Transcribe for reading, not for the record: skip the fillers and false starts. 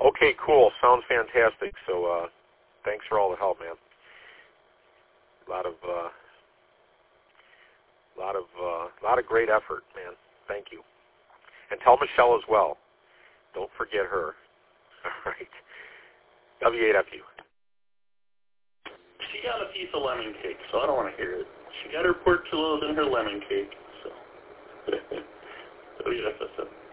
Okay, cool. Sounds fantastic. So thanks for all the help, man. A lot of great effort, man. Thank you. And tell Michelle as well. Don't forget her. All right. W8FU. She got a piece of lemon cake, so I don't want to hear it. She got her portillos and her lemon cake, so. WFSM.